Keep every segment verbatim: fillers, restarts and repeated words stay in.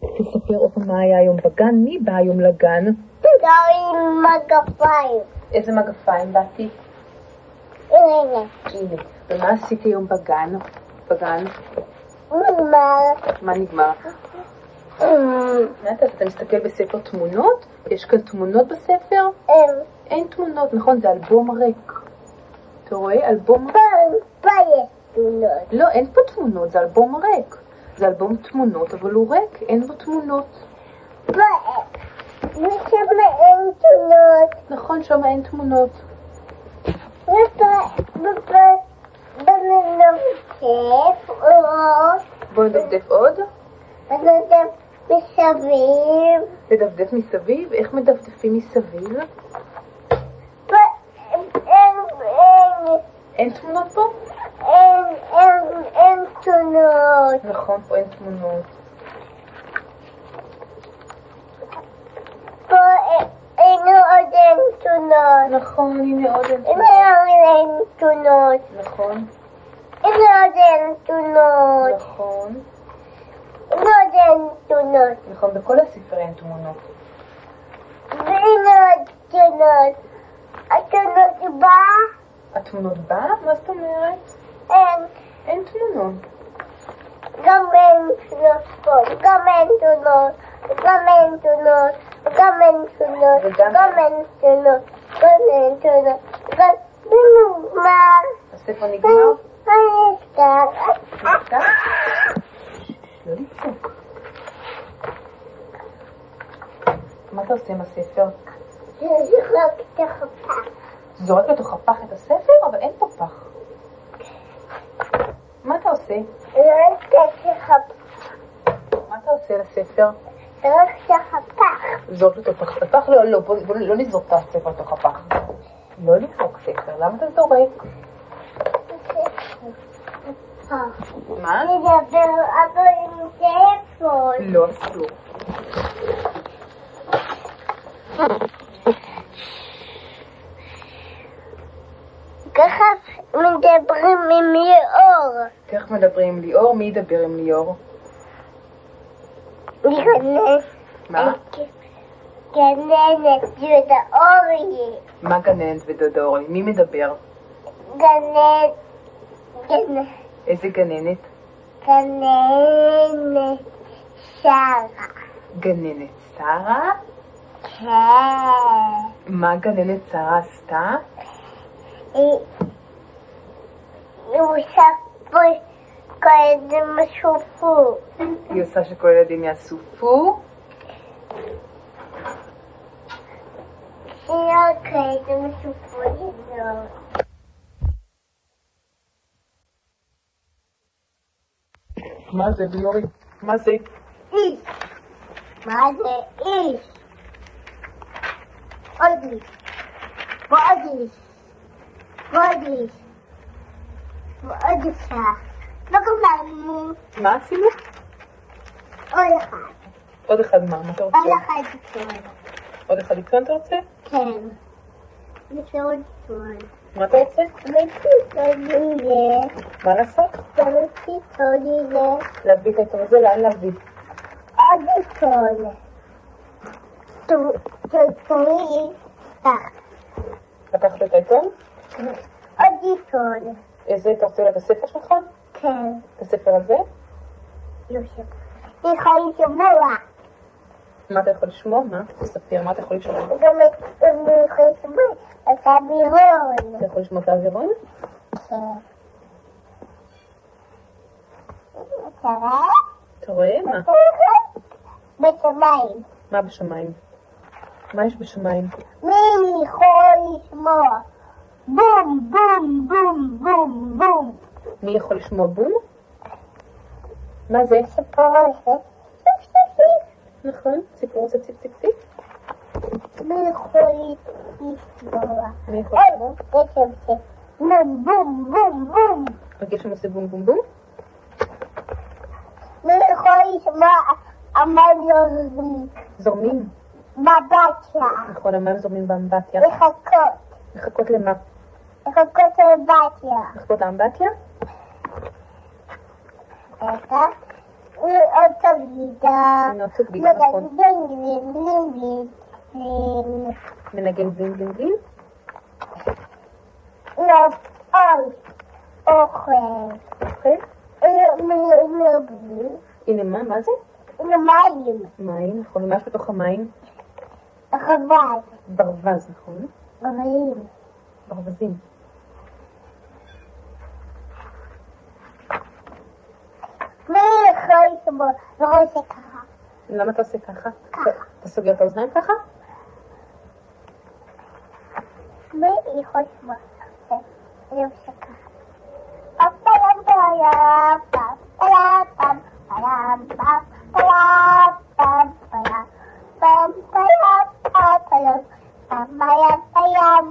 תספר עוד מה היה היום בגן. מי בא היום לגן? עם מגפיים. איזה מגפיים באתי? הנה. הנה. ומה עשיתי היום בגן? בגן? נגמר. מה נגמר? נתת, אתה מסתכל בספר תמונות? יש כאן תמונות בספר? אין. אין תמונות, נכון, זה אלבום ריק. אתה רואה? אלבום ריק. פה יש תמונות. לא, אין פה תמונות, זה אלבום ריק. זה אלבום תמונות, אבל הוא ריק, אין בו תמונות. פה אין. ושם אין תמונות. נכון, שם אין תמונות. ופה, ופה, בנדפדף עוד. בוא נדפדף עוד. בנדפדף מסביב. לדפדף מסביב? איך מדפדפים מסביב? פה אין, אין. אין תמונות פה? אין, אין, אין תמונות. נכון, פה אין תמונות. פה אין עוד אין תמונות. נכון, הנה עוד אין אין תמונות. עוד אין תמונות. נכון, אין עוד אין תמונות. נכון. אין עוד אין תמונות. נכון, בכל הספר אין תמונות. ואין עוד תמונות. התמונות בא? התמונות בא? מה זאת אומרת? אין. אין תמונות. גם אין תמונות פה. גם אין תמונות. גם אין תמונות. גם אין תמונות. וגם- גם אין תמונות. גם אין תמונות. גם נגמר. הספר נגמר? נזכר. נזכר? לא לצעוק. מה אתה עושה עם הספר? זרוק את החפה. זורק לתוך הפח את הספר? אבל אין פה פח. מה אתה עושה? זרוק את החפה. מה אתה עושה לספר? זרוק את החפה. זורק לתוך הפח. הפח לא, לא, בוא, בוא לא נזרוק את הספר לתוך הפח. לא לזרוק ספר, למה אתה זורק? מה? נדבר אבל עם טלפון. לא אסור. ככה מדברים עם ליאור. איך מדברים עם ליאור? מי ידבר עם ליאור? גננת. מה? גננת יהודה אורי. מה גננת ודודה אורי? מי מדבר? גננת. גננת. איזה גננת? גננת שרה. גננת שרה? כן. מה גננת שרה עשתה? היא היא עושה פה כל ילדים משופו. היא עושה שכל ילדים יעשו פו? היא לא כל ילדים משופו לזאת. מה זה ביורי? מה זה? איש. מה זה איש? עוד איש. ועוד איש. ועוד איש. ועוד אישה. לא גמרנו. מה עשינו? עוד אחד. עוד אחד מה? מה אתה רוצה? עוד אחד איתון. עוד אחד איתון אתה רוצה? כן. זה עוד איתון. מה אתה רוצה? ופיתון יהיה. מה לעשות? ופיתון יהיה. להביא את העיתון הזה? לאן להביא? עוד איתון. תורי. כך. לקחת את העיתון? עוד איתון. איזה אתה רוצה את הספר שלך? כן. את הספר הזה? יושב. אני יכולה לשמוע. מה אתה יכול לשמוע? מה? תספר, מה אתה יכול לשמוע? גם אני יכולה לשמוע את האווירון. אתה יכול לשמוע את האווירון? כן. אתה רואה? אתה רואה? מה? בשמיים. מה בשמיים? מה יש בשמיים? מי יכול לשמוע? בום, בום, בום, בום, בום. מי יכול לשמוע בום? מה זה? שפורשת. נכון, ציפור עושה ציפ ציפ ציפ. מי יכול לשמוע? מי יכול לשמוע? גשם ש... בום, בום, בום, בום. הגשם עושה בום בום בום? מי יכול לשמוע? המים זורמים. זורמים. בבתיה. נכון, המים זורמים באמבטיה. לחכות. לחכות למה? לחכות לבתיה. לחכות לאמבטיה? רגע. עוד תביא. אתה נוטות ביט, נכון. מנגן בלינג בלינג בלינג. מנגן בלינג בלינג בלינג? לא, אוי. אוכל. אוכל? לא בלי. הנה מה? מה זה? הנה מים. מים, נכון. מה יש בתוך המים? חבל. ברווז, נכון? גברים. ברווזים. מי יכול לשמור? לא עושה ככה. למה אתה עושה ככה? ככה. אתה סוגר את האוזניים ככה? מי יכול לשמור? אני עושה ככה. פאפאלם פאלם פאפאלם פאפאלם פאפאלם פאפאלם פאפאלם פאפאלם פאפאלם פאפאלם.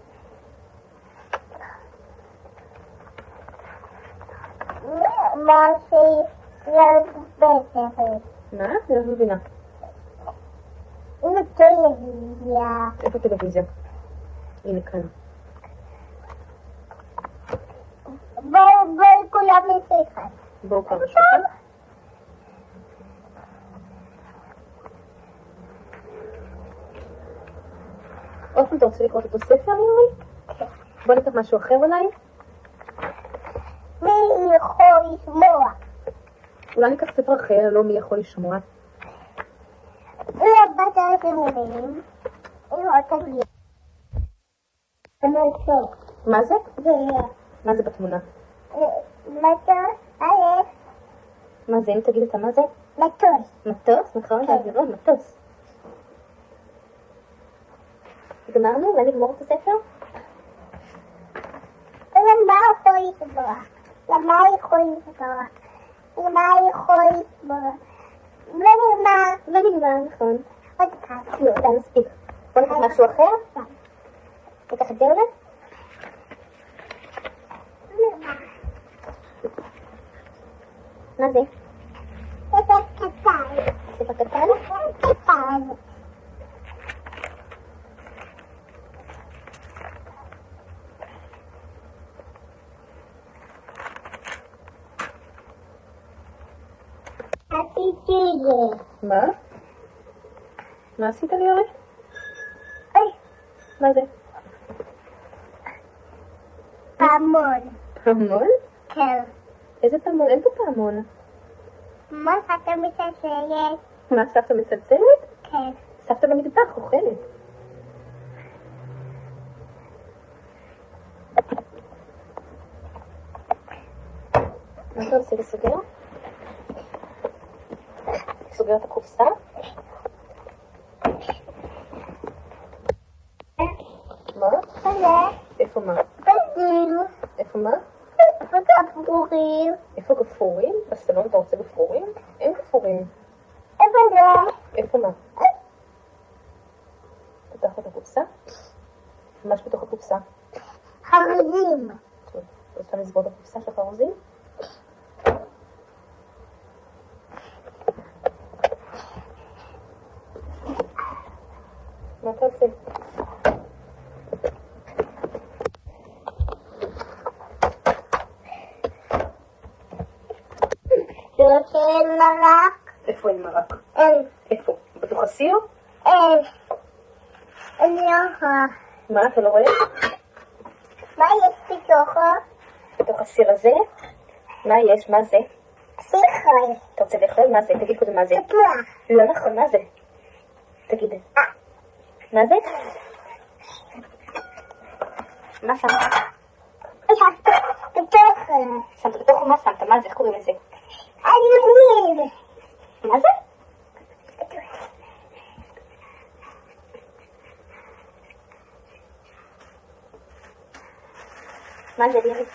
מה שיש בסרט? מה? אני לא מבינה. הנה טלוויזיה. איפה טלוויזיה? הנה כאן. בואו בואו כולם לשחק. בואו כאן לשחק. עוד פעם אתה רוצה לקרוא את אותו ספר, יורי? כן. בוא ניקח משהו אחר אולי? מי יכול לשמוע? אולי ניקח ספר אחר, לא מי יכול לשמוע. לא בת המילים. אני רוצה להגיד. אני רוצה. מה זה? זה מה זה בתמונה? מטוס, א', מה זה? אם תגיד אתה מה זה? מטוס. מטוס, נכון? להעבירון, מטוס. גמרנו? אולי נגמור את הספר? למה יכול לשמוע? למה יכול לשמוע? למה יכול לשמוע? ונגמר. ונגמר, נכון. עוד כאן. לא, די מספיק. בוא ניקח משהו אחר? ניקח את זה אולי? מה זה? ספר קטן. ספר קטן? ספר קטן. עשיתי זה. מה? מה עשית לי יורי? אוי, מה זה? פעמון. פעמון? כן. איזה פעמון? אין פה פעמון. מה אתה מצלצלת? מה, סבתא מצלצלת? כן. סבתא במטבח אוכלת. מה אתה עושה לסוגר? סוגר את הקופסה? מה? זה. איפה מה? בזים. איפה מה? וגפרורים. איפה גפרורים? בסלון אתה רוצה גפרורים? אין גפרורים. איפה זה? איפה מה? פתח את הקופסה? מה יש בתוך הקופסה? חרוזים. טוב, רוצה לסגור את הקופסה של חרוזים? מה אתה עושה? זה שאין מרק. איפה אין מרק? אין. איפה? בתוך הסיר? אין. אני אוכל. מה, אתה לא רואה? מה יש בתוכו? בתוך הסיר הזה? מה יש? מה זה? שיחוי. אתה רוצה לאכול? מה זה? תגיד קודם מה זה. תפוח. לא נכון, מה זה? תגיד. מה זה? מה שמת? בתוך. שמת בתוך מה שמת? מה זה? איך קוראים לזה? אני מבין. מה זה? מה זה לירי?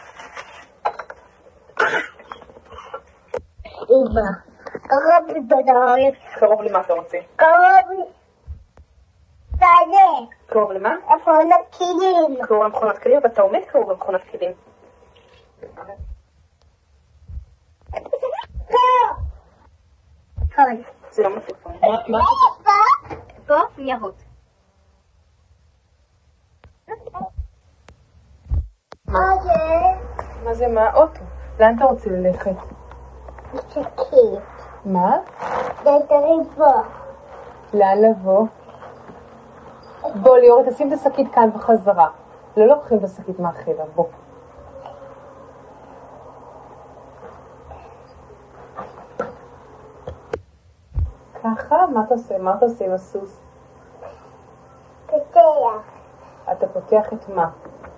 אמא. קרוב לדודות. קרוב למה אתה רוצה? קרוב לזה. קרוב למה? איפה נקילים. קרוב למכונת כלים, אבל אתה עומד קרוב למכונת כלים. טוב. זה לא מטלפון. מה? איפה? פה יהוד. מה זה? מה זה? מה? אוטו. לאן אתה רוצה ללכת? שקית. מה? לדריבו. לאן לבוא? בוא ליאורי, תשים את השקית כאן בחזרה. לא לוקחים את השקית מהחדר, בוא. ככה? מה אתה עושה? מה אתה עושה עם הסוס? פותח. אתה פותח את מה?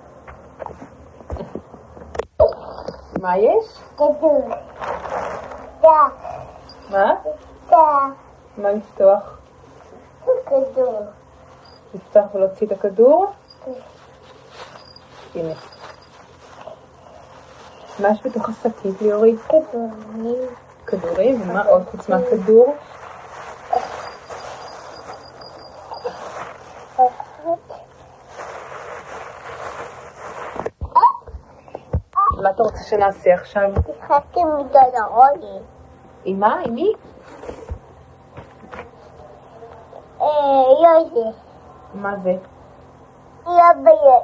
מה יש? כדור. דף. מה? דף. מה לפתוח? כדור. לפתוח ולהוציא את הכדור? הנה. מה יש בתוך השקית, ליאורי? כדורים. כדורים? ומה עוד חוץ מהכדור? מה אתה רוצה שנעשה עכשיו? תחכי מדולרוני. עם מה? עם מי? יוזי. מה זה? יביון.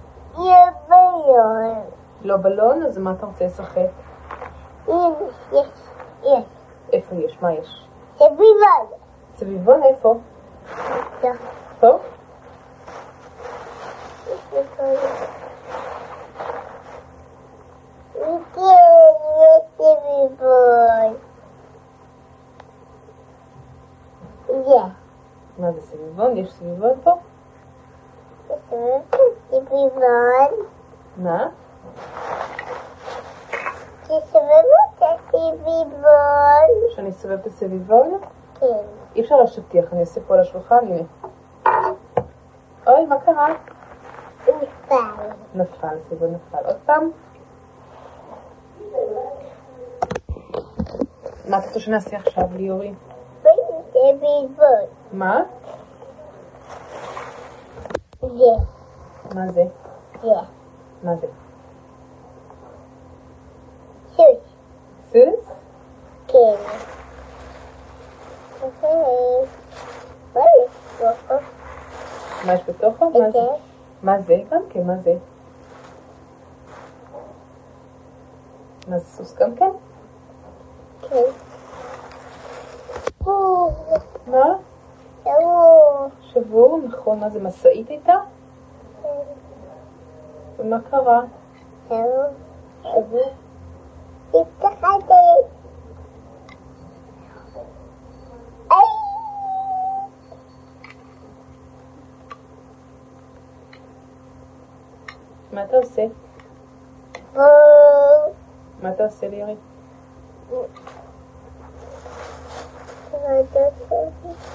יביון. לא בלון? אז מה אתה רוצה לשחק? הנה, יש, יש. איפה יש? מה יש? סביבון. סביבון איפה? טוב? מה זה סביבון? יש סביבון פה? סביבון. מה? תסובב את הסביבון. שאני אסובב את הסביבון? כן. אי אפשר לשטיח, אני אעשה פה על השולחן, הנה. אוי, מה קרה? נפל. נפל, סביבון נפל. עוד פעם? מה אתה רוצה שנעשה עכשיו, ליאורי? סביבון. מה? זה. מה זה? זה. מה זה? סוס. סוס? כן. מה יש בתוכו? מה יש בתוכו? מה זה? מה זה? גם כן, מה זה? מה זה סוס גם כן? כן. מה? שבור. שבור, נכון. מה זה, מסעית הייתה? ומה קרה? שבור. שבור? תפתח את זה. מה אתה עושה? בוא. מה אתה עושה, ליאורי? מה אתה עושה?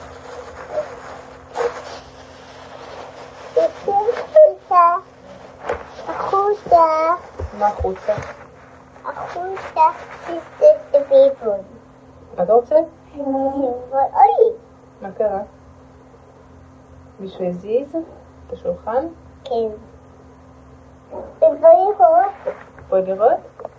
החוצה. החוצה. מה החוצה? החוצה. סביבון. מה אתה רוצה? אוי. מה קרה? מישהו הזיז את השולחן? כן. בואי לראות. בואי לראות.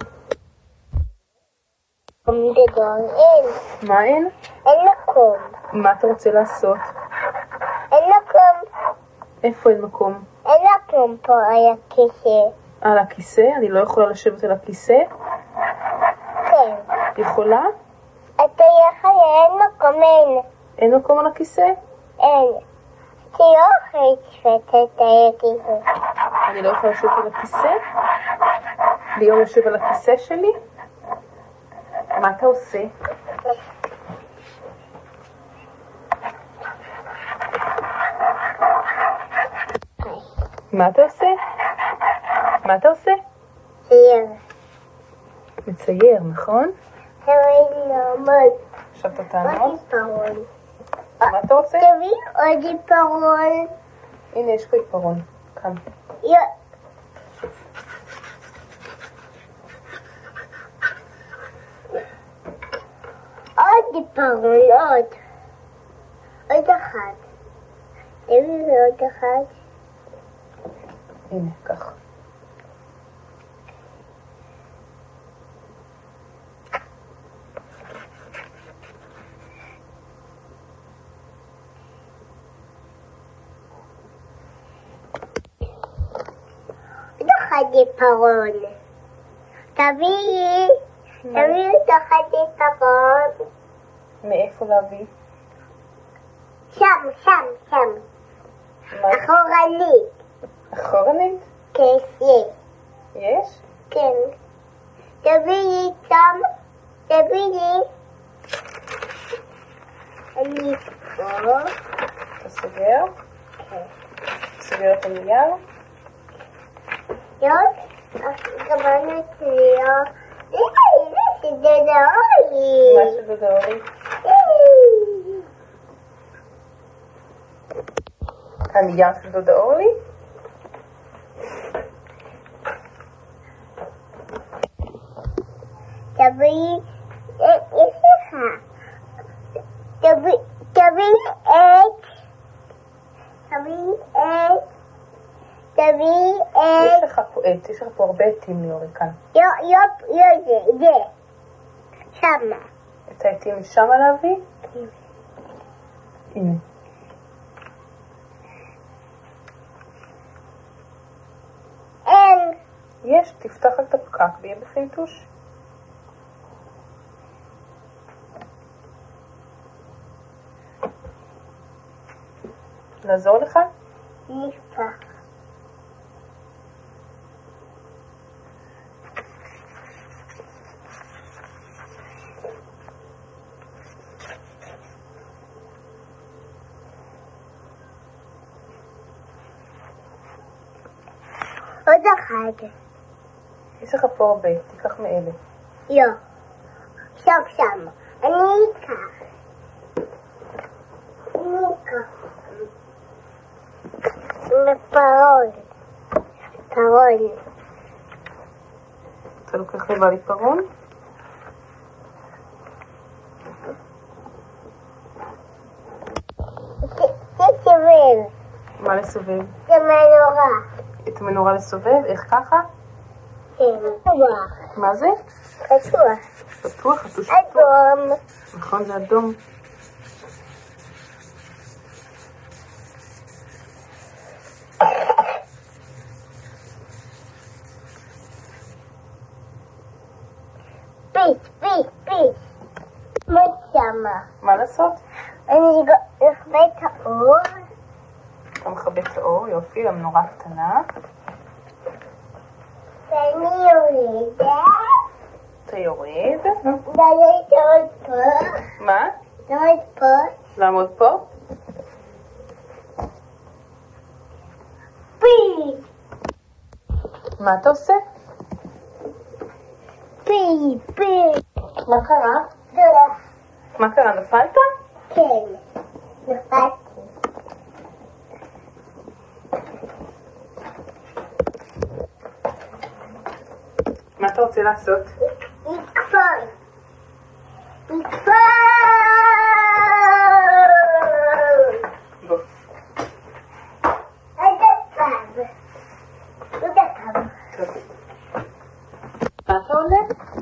גדול אין. מה אין? אין מקום. מה אתה רוצה לעשות? אין מקום. איפה אין מקום? אין מקום פה על הכיסא. על הכיסא? אני לא יכולה לשבת על הכיסא? כן. יכולה? אתה יכול, אין מקום, אין. אין מקום על הכיסא? אין. כי לא יכולה לשבת על הכיסא. אני לא יכולה לשבת על הכיסא? ליאור יושב על הכיסא שלי? מה אתה עושה? מה אתה עושה? מה אתה עושה? צייר. מצייר, נכון? תראי נעמוד. עכשיו אתה עוד תעמוד. עיפרון. מה אתה רוצה? תראי עוד עיפרון. הנה, יש פה עיפרון. כאן. יא. עוד עיפרון, עוד. עוד אחת. תראי עוד אחת. הנה, כך. עוד אחת עיפרון. תביאי. תביאי עוד אחת עיפרון. מאיפה להביא? שם, שם, שם. מה? אחורנית. אחורנית? כן, יש. יש? כן. תביאי שם, תביאי. אני פה. אתה סוגר? כן. סוגר את הנייר? יוד, גם אני צליח. הנה, שדודאולי. מה שדודאולי? הנייר של דודאולי? תביאי, יש לך. תביאי את. תביאי את. תביאי את. יש לך פה עט, יש לך פה הרבה עטים ליאורי כאן. יו, יופ, יו, זה, זה. שמה. את העטים משם להביא? כן. הנה. אין. יש, תפתח את הפקק ויהיה בפנים טוש. לעזור לך? נפתח. עוד אחד. יש לך פה הרבה, תיקח מאלה. יו. שם שם. אני אקח. אני אקח. לפרון. פרון. אתה לוקח לבא לי פרון? זה סובב. מה לסובב? זה מנורה. את המנורה לסובב? איך ככה? כן. פתוח. מה זה? פתוח. פתוח, חצוש פתוח. אדום. נכון, זה אדום. פיס, פיס, פיס. מה שמה? מה לעשות? אני אכבה את האור. אתה מכבה את האור, יופי, למנורה קטנה. ואני יורדת. אתה יורד. ואני יורד פה. מה? יורד פה. לעמוד פה? פיס. מה אתה עושה? פיס, פיס. מה קרה? תודה. מה קרה? נפלת? כן. נפלתי. מה אתה רוצה לעשות? לקפוץ. לקפוץ. בוא. עוד פעם. עוד פעם. טוב. מה אתה עולה?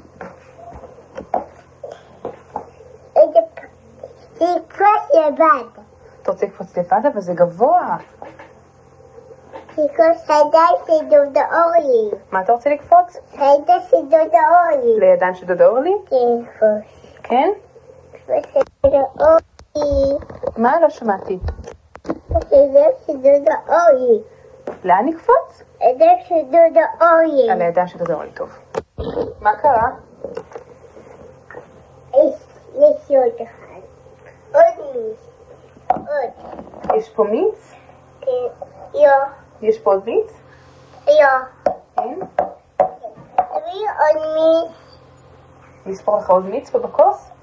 עוד פעם. לקפוץ לבד. אתה רוצה לקפוץ לבד, אבל זה גבוה. לקפוץ לידיים של דודה אורלי. מה אתה רוצה לקפוץ? לידיים של דודה אורלי. לידיים של דודה אורלי? כן, לקפוץ. כן? לקפוץ של דודה אורלי. מה? לא שמעתי. לידיים של דודה אורלי. לאן נקפוץ? לידיים של דודה אורלי. על הידיים של דודה אורלי, טוב. מה קרה? יש, יש עוד אחד. עוד מיץ. עוד. יש פה מיץ? כן. יו. יש פה עוד מיץ? יו. כן. תביאי עוד מיץ. נספור לך עוד מיץ פה בכוס?